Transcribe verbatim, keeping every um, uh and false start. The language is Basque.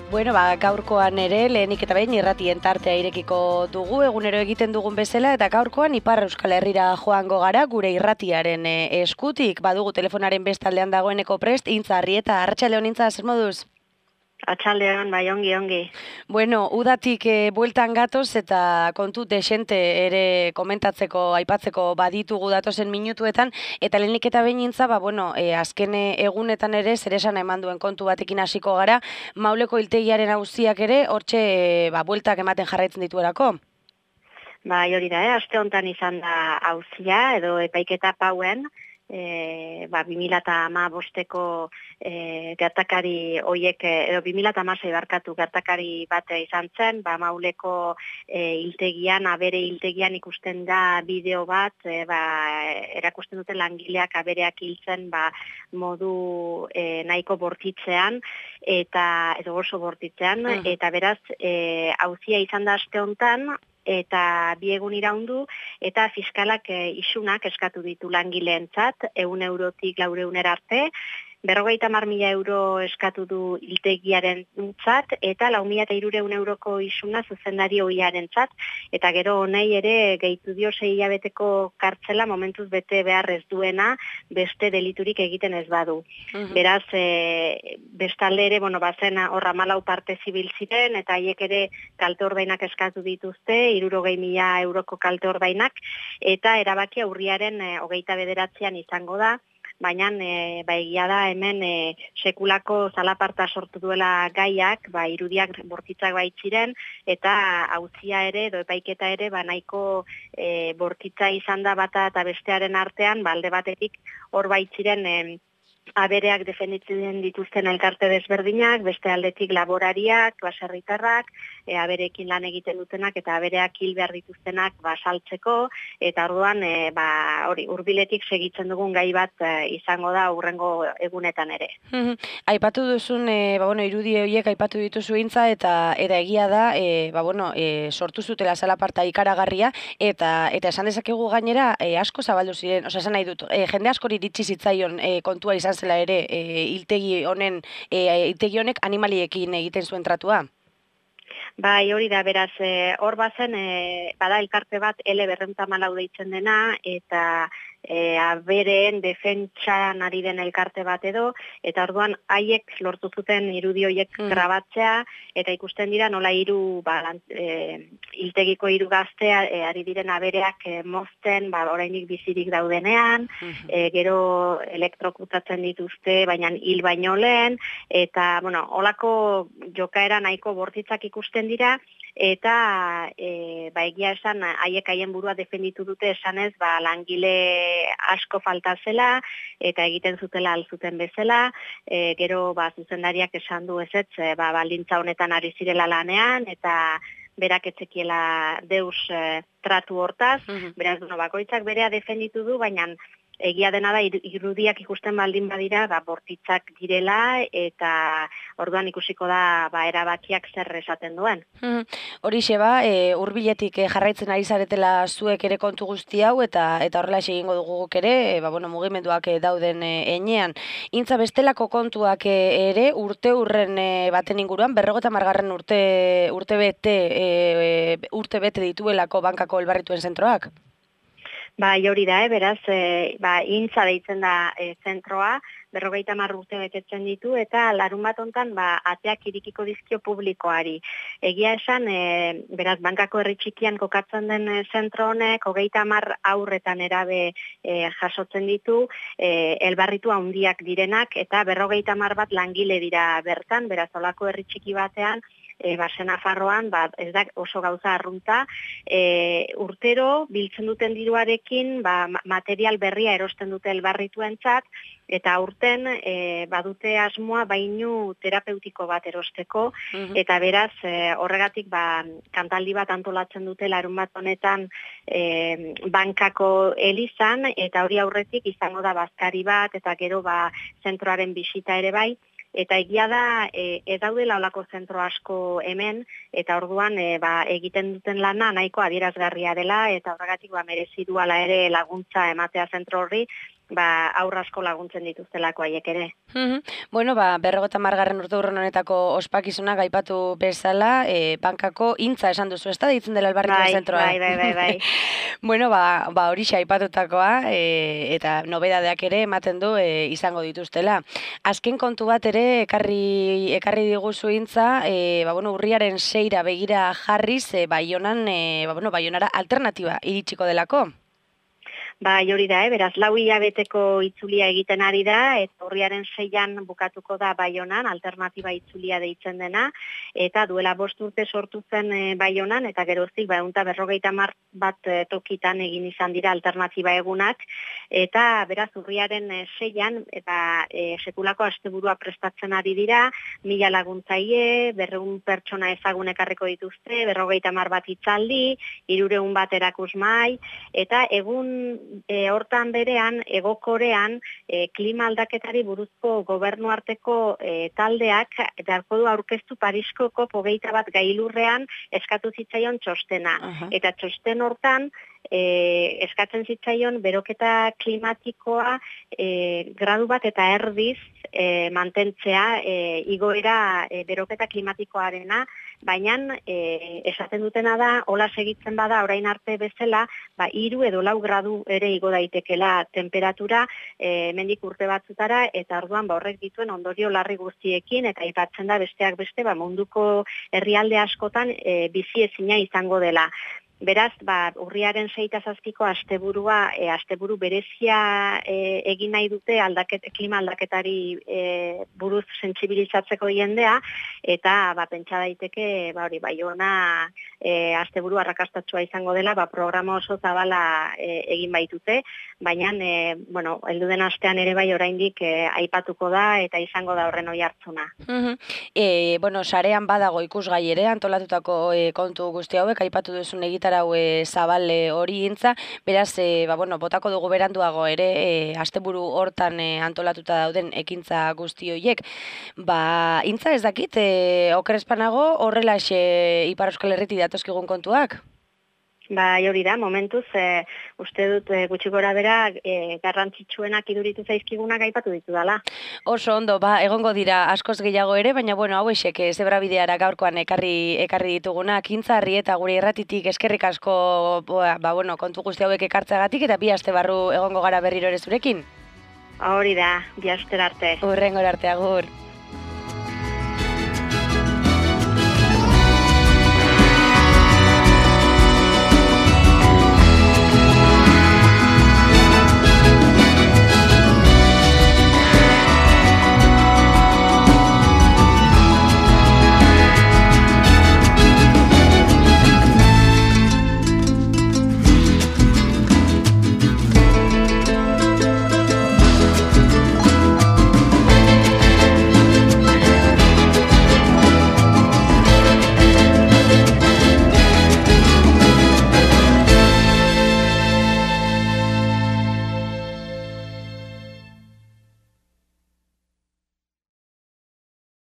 Bueno, ba, gaurkoan ere, lehenik eta behin irratien tartea irekiko dugu, egunero egiten dugun bezala, eta gaurkoan Ipar Euskal Herrira joango gara, gure irratiaren e, eskutik, badugu telefonaren bestaldean dagoeneko prest, Intza Arrieta, arratsaldeon Intza, zer moduz? Atxaldean, bai, ongi, ongi. Bueno, udatik e, bueltan gatoz eta kontu desente ere komentatzeko, aipatzeko baditugu datozen minutuetan, eta lehenik eta behin Intza, ba, bueno, e, azken egunetan ere zeresan eman duen kontu batekin hasiko gara, Mauleko hiltegiaren auziak ere, hortxe, e, ba, bueltak ematen jarraitzen dituerako? Bai, hori da, eh? Aste honetan izan da auzia, edo epaiketa pauen, e, ba, bi mila hamabosteko e, gertakari hoiek, edo bi mila hamasei barkatu gertakari bate izan zen, ba, Mauleko e, hiltegian, abere hiltegian ikusten da bideo bat, e, ba, erakusten duten langileak abereak hiltzen, ba, modu e, nahiko bortitzean, eta edo oso bortitzean, uh-huh. Eta beraz, e, auzia izan da aste honetan, eta bi egun iraundu, eta fiskalak e, isunak eskatu ditu langileentzat, ehun eurotik laureunera arte, berrogeita hamar mila euro eskatu du hiltegiaren zat, eta lau mila eta hirureun euroko isuna zuzendari ohiaren zat, eta gero honei ere gehitu dio sei hilabeteko kartzela momentuz bete behar ez duena beste deliturik egiten ez badu. Uh-huh. Beraz, e, bestalde ere, bueno, bazen horra malau parte zibil ziren, eta haiek ere kalte ordainak eskatu dituzte, hirurogei mila euroko kalte ordainak, eta erabakia urriaren e, hogeita bederatzean izango da, baina e, ba, egia da hemen e, sekulako zalaparta sortu duela gaiak, ba, irudiak bortitzak baitziren, eta auzia ere, edo epaiketa ere, ba, nahiko e, bortitza izan da bata eta bestearen artean, ba, alde batetik hor baitziren e, abereak defenditzen dituzten elkarte desberdinak, beste aldetik laborariak, baserritarrak, e, aberekin lan egiten dutenak eta abereak hil behar dituztenak basaltzeko, eta orduan e, ba, hori hurbiletik segitzen dugun gai bat e, izango da hurrengo egunetan ere. Aipatu duzun, e, ba, bueno, irudi horiek aipatu dituzu Intza, eta eta egia da, e, ba, bueno, e, sortu zutela zalaparta ikaragarria, eta eta esan dezakegu gainera e, asko zabaldu ziren, osea, esan nahi dut, e, jende askori iritsi zitzaion e, kontua izan zela ere e, hiltegi honen e, hiltegi honek animaliekin egiten zuen tratua. Bai, hori da, beraz, e, hor bazen, e, bada elkarte bat ele berrehun eta hamalau deitzen dena, eta e, abereen defentsan ari den elkarte bat edo, eta orduan haiek lortu zuten irudi horiek mm. grabatzea, eta ikusten dira nola hiru ba, e, hiltegiko hiru gaztea e, ari diren abereak e, mozten, ba, orainik bizirik daudenean, mm-hmm. e, gero elektrokutatzen dituzte, baina hil baino lehen, eta, bueno, holako jokaera nahiko bortitzak ikusten dira, eta e, ba, egia esan haiek haien burua defenditu dute esanez, ba, langile asko falta zela, eta egiten zutela alzuten bezala, e, gero ba, zuzendariak esan du ezetz, e, ba, baldintza honetan ari zirela lanean, eta berak etzekiela deus e, tratu hortaz, uh-huh. Beraz, bueno, bakoitzak berea defenditu du, baina egia dena da, irudiak ikusten baldin badira, ba, bortitzak direla, eta orduan ikusiko da ba, erabakiak zer esaten duen. Hmm. Horixe ba, e, hurbiletik e, jarraitzen ari zaretela zuek ere kontu guzti hau, eta eta horrela egingo dugu guk ere, e, ba, bueno, mugimenduak e, dauden e, enean. Intza bestelako kontuak e, ere, urte urren e, baten inguruan, berrogeita hamargarren urte, urte bete, e, urte bete dituelako bankako elbarrituen zentroak? Bai, hori da, eh? Beraz, e, ba, Intza deitzen da e, zentroa, berrogeita hamar urte betetzen ditu, eta larun bat hontan ba, ateak irikiko dizkio publikoari. Egia esan, e, beraz, bankako herri txikian kokatzen den e, zentro honek, hogeita hamar aurretan erabe e, jasotzen ditu, e, elbarritu handiak direnak, eta berrogeita hamar bat langile dira bertan, beraz, holako herri txiki batean, E, basen Nafarroan, ba, ez da oso gauza arrunta, e, urtero biltzen duten diruarekin ba, material berria erosten dute elbarrituentzat, eta aurten e, badute asmoa bainu terapeutiko bat erosteko, uh-huh. Eta beraz e, horregatik ba, kantaldi bat antolatzen dute larun bat honetan e, bankako elizan, eta hori aurretik izango da bazkari bat, eta gero ba, zentroaren bisita ere bai, eta egia da e, ez daudela olako zentro asko hemen, eta orduan e, ba, egiten duten lana nahiko adierazgarria dela, eta horregatik ba, merezi duala ere laguntza ematea zentro horri, ba, aurra asko laguntzen dituztelako haiek ere. Mhm. Bueno, ba, berrogeta margarren urte urren honetako ospakizuna gaipatu bezala, e, bankako intza esan duzu, ez da, ditzen dela albarriko Bai, zentroa. bai, bai, bai, bai. Bueno, ba, ba horixe aipatutakoa, e, eta nobedadeak ere ematen du e, izango dituztela. Azken kontu bat ere ekarri, ekarri diguzu intza, e, ba, bueno, urriaren seira begira jarriz, e, Baionan, e, ba, bueno, Baionara alternatiba iritsiko delako. Ba, hori da, eh? Beraz, lau hilabeteko itzulia egiten ari da, eta urriaren seian bukatuko da Baionan, alternatiba itzulia deitzen dena, eta duela bost urte sortu zen e, Baionan, eta geroztik, ba, unta berrogeita mar bat e, tokitan egin izan dira alternatiba egunak, eta beraz, urriaren e, seian, eta e, sekulako asteburua prestatzen ari dira, mila laguntzaile, berreun pertsona ezagun ekarriko dituzte, berrogeita mar bat itzaldi, hirureun bat erakusmai, eta egun E, hortan berean, egokorean, e, klima aldaketari buruzko gobernu arteko e, taldeak, darko du aurkeztu Parisko kop hogeita bat gailurrean eskatu zitzaion txostena. Uh-huh. Eta txosten hortan, E, eskatzen zitzaion beroketa klimatikoa e, gradu bat eta erdiz e, mantentzea e, igoera e, beroketa klimatikoarena, baina e, esaten dutena da, hola segitzen bada orain arte bezala, ba, hiru edo lau gradu ere igo daitekela temperatura e, mendik urte batzutara, eta orduan ba, horrek dituen ondorio larri guztiekin, eta aipatzen da besteak beste ba, munduko herrialde askotan e, bizi ezina izango dela. Beraz, ba, urriaren seita zazpiko asteburua, e, asteburu berezia e, egin nahi dute aldaket, klima aldaketari e, buruz sentsibilizatzeko jendea, eta ba, pentsa daiteke, ba, hori, Baiona e, asteburu arrakastatsua izango dela, ba, programa oso zabala e, egin baitute, baina, e, bueno, helduden astean ere bai oraindik e, aipatuko da, eta izango da horren oi hartzuna. Uh-huh. e, bueno, sarean badago ikusgai ere, antolatutako e, kontu guzti hauek, aipatu duzun egita hau e, zabale hori intza, beraz, e, ba, bueno, botako dugu beranduago ere, e, asteburu hortan e, antolatuta dauden ekintza guzti horiek. Ba, intza ez dakit, e, okerespanago horrelaxe Ipar Euskal Herritik datozkigun kontuak? Ba, hori da, momentuz, e, uste dut e, gutxi gora bera e, garrantzitsuenak iduritu zaizkigunak aipatu ditu dela. Oso ondo, ba, egongo dira askoz gehiago ere, baina bueno, hauexek e, zebrabideara gaurkoan ekarri ekarri ditugunak, Intza Arrieta gure irratitik eskerrik asko ba, ba, bueno, kontu guzti hauek ekartzagatik, eta bi aste barru egongo gara berriro ere zurekin. Hori da, bi aster arte. Hurrengora arte, agur.